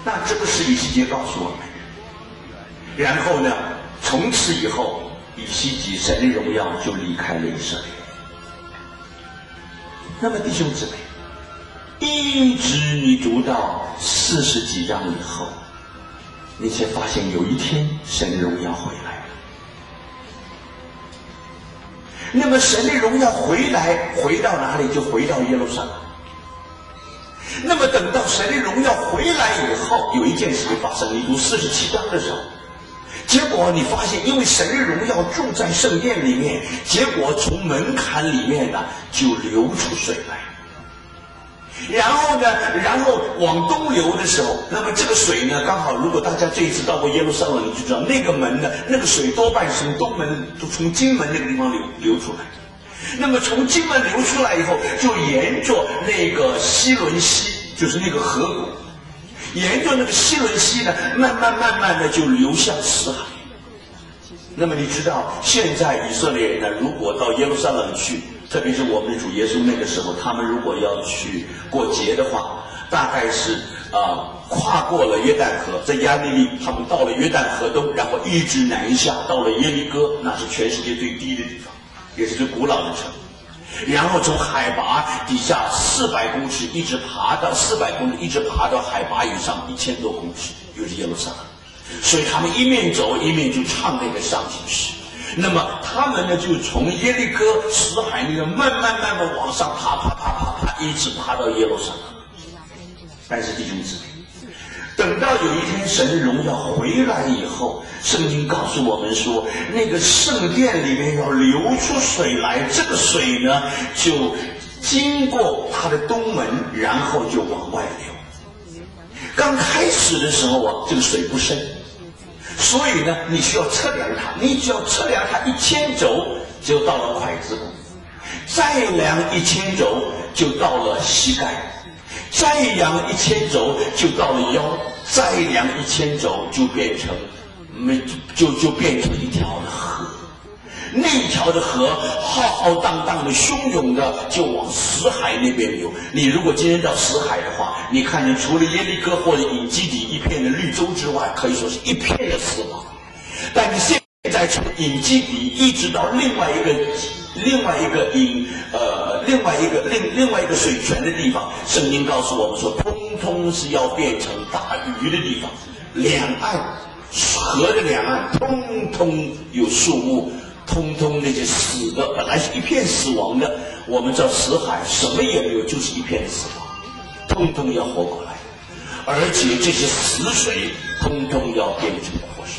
那这个是以西结告诉我们。然后呢，从此以后，以西结神的荣耀就离开了以色列。那么弟兄姊妹，一直你读到40几章以后，你才发现有一天神的荣耀回来了。那么神的荣耀回来，回到哪里？就回到耶路撒冷。那么等到神的荣耀回来以后，有一件事情发生。你读47章的时候，结果你发现，因为神的荣耀住在圣殿里面，结果从门槛里面呢就流出水来。然后往东流的时候，那么这个水呢，刚好如果大家这一次到过耶路撒冷，你就知道那个门呢，那个水多半是从东门，从金门那个地方流出来。那么从金门流出来以后，就沿着那个西伦溪，就是那个河谷，沿着那个西伦溪呢，慢慢的就流向死海。那么你知道，现在以色列人呢，如果到耶路撒冷去，特别是我们的主耶稣那个时候，他们如果要去过节的话，大概是跨过了约旦河，在加利利，他们到了约旦河东，然后一直南下到了耶利哥，那是全世界最低的地方，也是最古老的城。然后从海拔底下400公尺一直爬到400公尺，一直爬到海拔以上1000多公尺，就是耶路撒冷。所以他们一面走一面就唱那个上行诗。那么他们呢，就从耶利哥死海那个慢慢往上爬，一直爬到耶路撒冷。但是弟兄姊妹，等到有一天神的荣耀回来以后，圣经告诉我们说，那个圣殿里面要流出水来，这个水呢就经过它的东门，然后就往外流。刚开始的时候啊，这个水不深，所以呢你需要测量它，你只要测量它1000肘就到了筷子骨，再量1000肘就到了膝盖，再量1000肘就到了腰，再量1000肘就变成一条的河。那条的河浩浩荡荡的、汹涌的就往死海那边流。你如果今天到死海的话，你看见除了耶利哥或者隐基底一片的绿洲之外，可以说是一片的死亡。但是现在从隐基底一直到另外一个水泉的地方，圣经告诉我们说，通通是要变成大鱼的地方。两岸河的两岸通通有树木，通通那些死的，本来是一片死亡的，我们知道死海什么也没有，就是一片死亡，通通要活过来，而且这些死水通通要变成活水。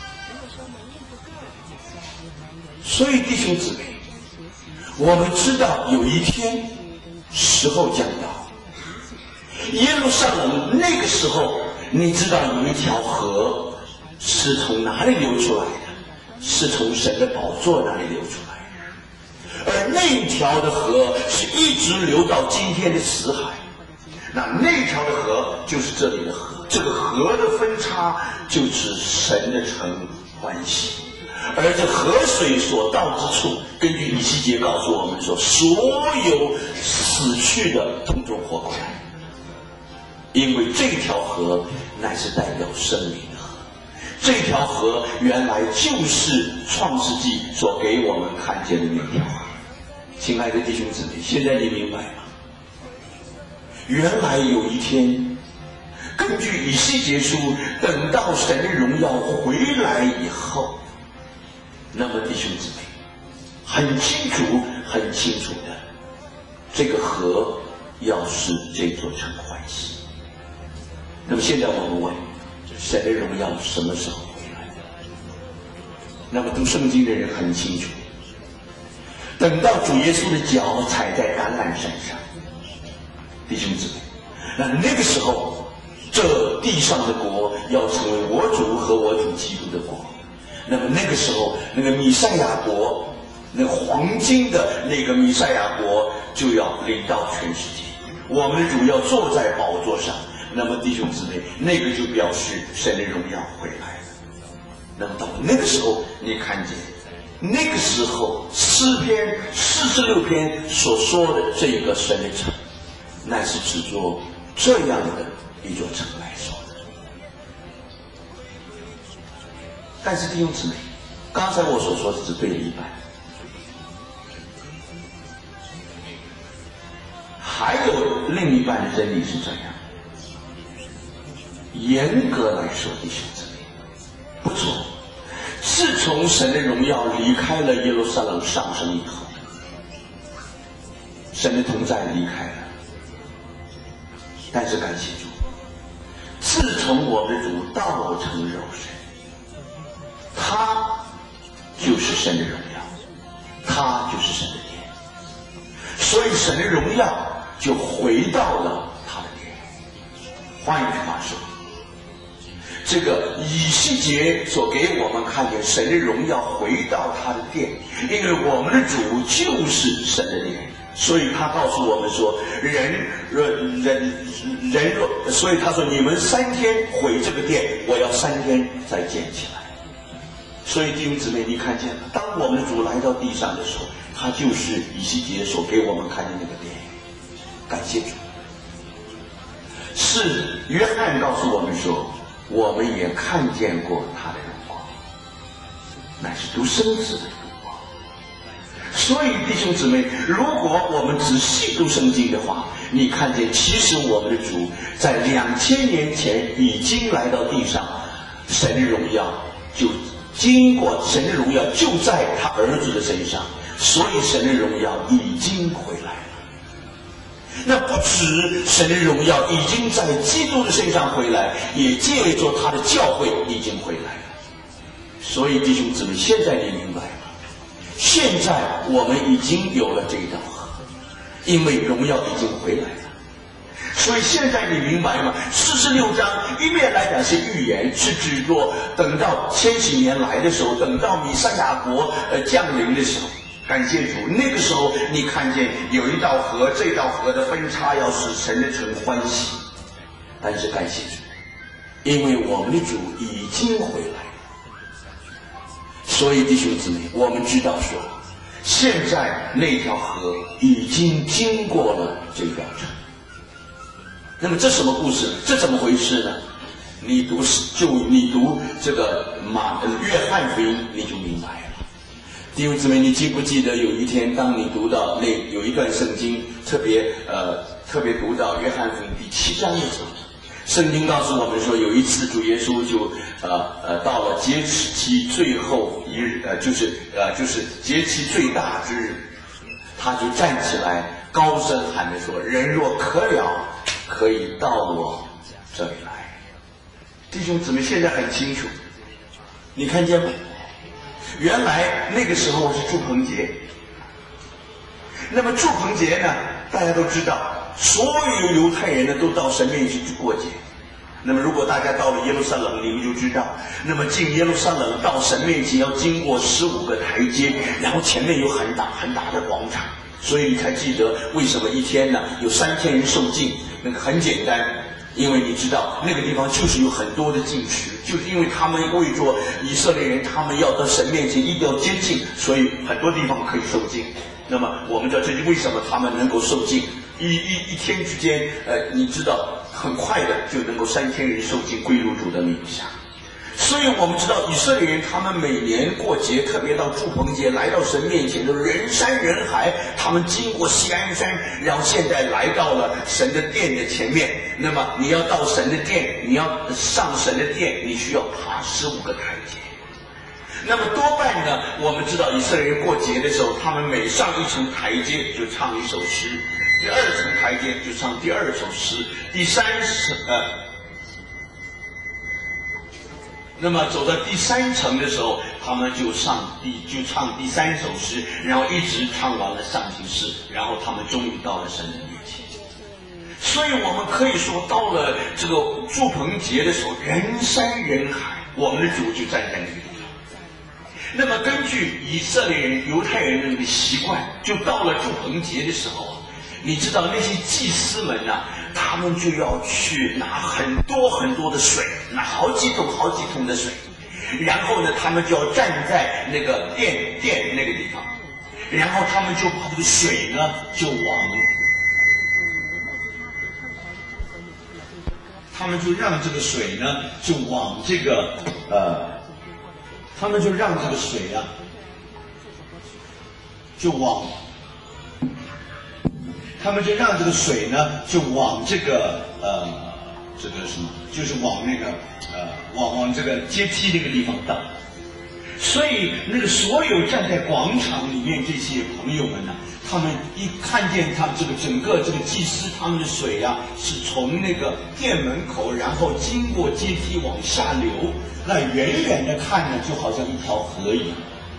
所以弟兄姊妹，我们知道有一天时候将到，耶路撒冷那个时候，你知道有一条河是从哪里流出来的？是从神的宝座那里流出来的，而那条的河是一直流到今天的死海。那条的河就是这里的河，这个河的分叉就指神的城欢喜。而这河水所到之处，根据以西结告诉我们说，所有死去的统统活过来，因为这条河乃是代表生命的河。这条河原来就是创世纪所给我们看见的那条河。亲爱的弟兄姊妹，现在你明白吗？原来有一天，根据以西结书，等到神的荣耀回来以后，那么弟兄姊妹，很清楚的，这个河要使这座城欢喜。那么现在我们问，神的荣耀什么时候回来？那么读圣经的人很清楚，等到主耶稣的脚踩在橄榄山上，弟兄姊妹，那个时候，这地上的国要成为我主和我主基督的国。那么那个时候，那个弥赛亚国，那黄金的那个弥赛亚国就要临到全世界，我们的主要坐在宝座上。那么弟兄姊妹，那个就表示神的荣耀回来了。那么到那个时候，你看见那个时候诗篇46篇所说的这个神的城，乃是指着这样的一座城来说的。 但是弟兄姊妹，刚才我所说的只对了一半，还有另一半的真理是这样。严格来说，弟兄姊妹，不错。自从神的荣耀离开了耶路撒冷上升以后，神的同在离开了。但是感谢主，自从我们的主道成肉身，他就是神的荣耀，他就是神的殿，所以神的荣耀就回到了他的殿。换一句话说，这个以西结所给我们看见神的荣耀回到他的殿，因为我们的主就是神的殿，所以他告诉我们说，所以他说你们3天毁这个殿，我要3天再建起来。所以弟兄姊妹，你看见了，当我们的主来到地上的时候，他就是以西结所给我们看见那个殿。感谢主。是约翰告诉我们说，我们也看见过他的荣光，乃是独生子的荣光。所以弟兄姊妹，如果我们仔细读圣经的话，你看见其实我们的主在2000年前已经来到地上，神的荣耀就经过，神的荣耀就在他儿子的身上，所以神的荣耀已经回来了。那不止神的荣耀已经在基督的身上回来，也借着他的教会已经回来了。所以弟兄姊妹，现在你明白了，现在我们已经有了这一道河，因为荣耀已经回来了。所以现在你明白吗？46章一面来讲是预言，是指着等到千禧年来的时候，等到弥赛亚国降临的时候。感谢主，那个时候你看见有一道河，这道河的分叉要使神的城欢喜。但是感谢主，因为我们的主已经回来了，所以弟兄姊妹，我们知道说，现在那条河已经经过了这条城。那么这什么故事？这怎么回事呢？你读这个约翰福音，你就明白了。弟兄姊妹，你记不记得有一天，当你读到有一段圣经，特别读到约翰福音第7章的时候，圣经告诉我们说，有一次主耶稣就到了节期最后一日，就是节期最大之日，他就站起来高声喊着说：“人若渴了，可以到我这里来。”弟兄姊妹，现在很清楚，你看见吗？原来那个时候是住棚节，那么住棚节呢，大家都知道，所有犹太人呢都到神面前去过节。那么如果大家到了耶路撒冷，你们就知道，那么进耶路撒冷到神面前要经过15个台阶，然后前面有很大很大的广场，所以你才记得为什么一天呢有3000人受浸。那个很简单，因为你知道那个地方就是有很多的禁食，就是因为他们为着以色列人，他们要到神面前一定要接近，所以很多地方可以受浸。那么我们知道这是为什么他们能够受浸，一天之间你知道很快的就能够3000人受浸归入主的名下。所以我们知道以色列人他们每年过节，特别到住棚节来到神面前都人山人海，他们经过锡安山，然后现在来到了神的殿的前面。那么你要到神的殿，你要上神的殿，你需要爬15个台阶。那么多半呢，我们知道以色列人过节的时候，他们每上一层台阶就唱一首诗，第2层台阶就唱第2首诗，那么走到第3层的时候，他们就唱第3首诗，然后一直唱完了上行诗，然后他们终于到了神的面前。所以我们可以说，到了这个住棚节的时候，人山人海，我们的主就站在那个地方。那么根据以色列人、犹太人的习惯，就到了住棚节的时候，你知道那些祭司们呢，他们就要去拿很多很多的水，拿好几桶的水，然后呢，他们就要站在那个殿那个地方，然后他们就把这个水呢，他们就让这个水呢，就往这个他们就让这个水啊，他们就让这个水呢，就往这个什么，就是往那个往这个阶梯那个地方倒。所以那个所有站在广场里面这些朋友们呢，他们一看见他们这个整个这个祭司他们的水啊，是从那个店门口，然后经过阶梯往下流，那远远的看呢，就好像一条河一样。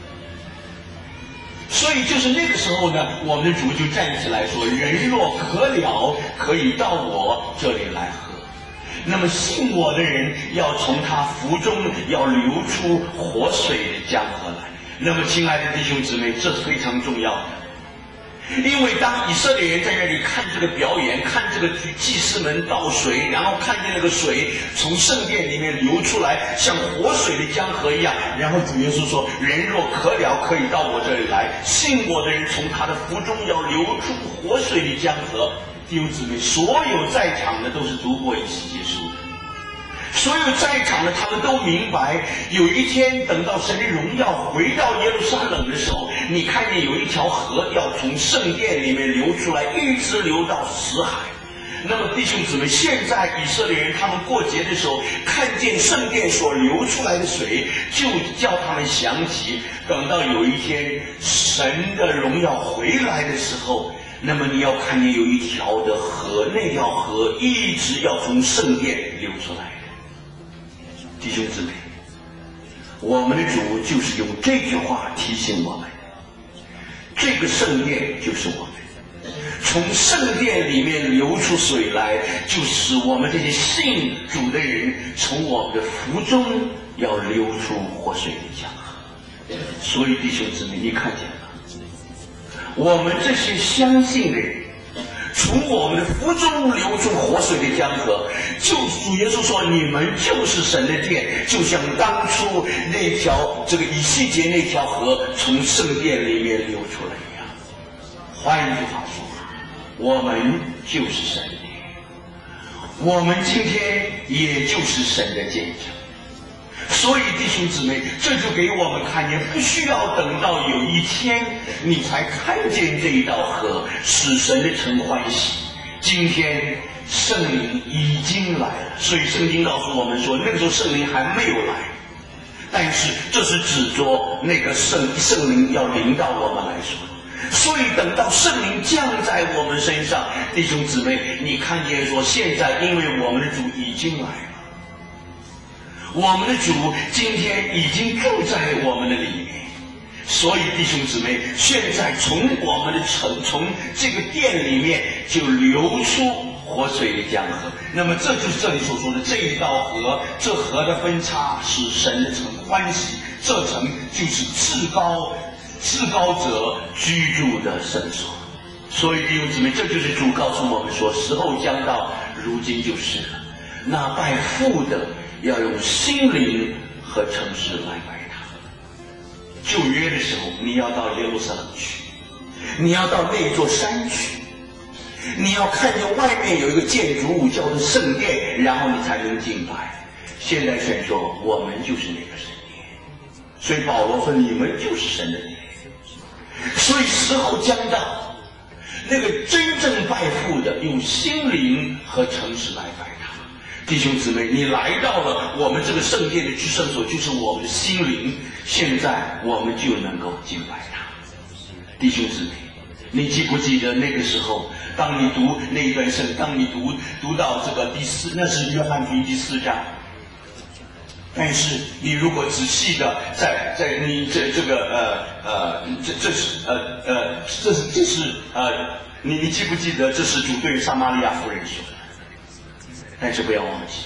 所以就是那个时候呢，我们的主就站起来说：“人若渴了，可以到我这里来喝。那么信我的人，要从他腹中要流出活水的江河来。”那么，亲爱的弟兄姊妹，这是非常重要的。因为当以色列人在那里看这个表演，看这个祭司们倒水，然后看见那个水从圣殿里面流出来，像活水的江河一样，然后主耶稣说：“人若渴了，可以到我这里来。信我的人，从他的腹中要流出活水的江河。”弟兄姊妹，所有在场的都是读过以西结书的。所有在场的他们都明白，有一天等到神的荣耀回到耶路撒冷的时候，你看见有一条河要从圣殿里面流出来，一直流到死海。那么弟兄姊妹，现在以色列人他们过节的时候看见圣殿所流出来的水，就叫他们想起，等到有一天神的荣耀回来的时候，那么你要看见有一条的河，那条河一直要从圣殿流出来。弟兄姊妹，我们的主就是用这句话提醒我们，这个圣殿就是我们，从圣殿里面流出水来，就使我们这些信主的人从我们的腹中要流出活水的江河。所以弟兄姊妹，你看见了，我们这些相信的人从我们的腹中流出活水的江河，就主耶稣说：“你们就是神的殿，就像当初那条这个以西结那条河从圣殿里面流出来一样。”换一句话说，我们就是神的殿，我们今天也就是神的见证。所以弟兄姊妹，这就给我们看见，不需要等到有一天你才看见这一道河，使神的城欢喜。今天圣灵已经来了，所以圣经告诉我们说，那个时候圣灵还没有来，但是这是指着那个圣灵要临到我们来说。所以等到圣灵降在我们身上，弟兄姊妹，你看见说，现在因为我们的主已经来了，我们的主今天已经住在我们的里面，所以弟兄姊妹，现在从我们的城，从这个殿里面就流出活水的江河。那么这就是这里所说的这一道河，这河的分叉使神的城欢喜，这城就是至高者居住的圣所。所以弟兄姊妹，这就是主告诉我们说，时候将到，如今就是了。那拜父的要用心灵和诚实来拜他。旧约的时候，你要到耶路撒冷去，你要到那座山去，你要看见外面有一个建筑物叫做圣殿，然后你才能敬拜。现在神说，我们就是那个圣殿，所以保罗说，你们就是神的殿。所以时候将到，那个真正拜父的用心灵和诚实来拜他。弟兄姊妹，你来到了我们这个圣殿的居圣所，就是我们的心灵，现在我们就能够敬拜他。弟兄姊妹，你记不记得那个时候，当你读那一段圣，当你读到这个那是约翰福音第4章，但是你如果仔细的在你这是你记不记得这是主对撒玛利亚妇人说的？但是不要忘记，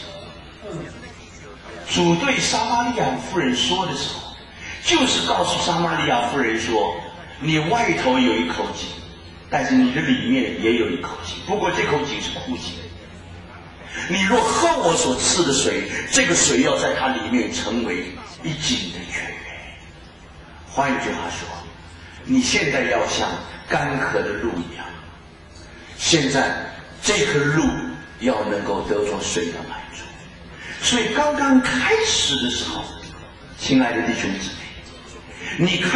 主对撒玛利亚妇人说的时候，就是告诉撒玛利亚妇人说，你外头有一口井，但是你的里面也有一口井，不过这口井是枯井。你若喝我所赐的水，这个水要在它里面成为一井的泉源。换一句话说，你现在要像干涸的路一样，现在这棵路要能够得着水的满足。所以刚刚开始的时候， 亲爱的弟兄姊妹，你看。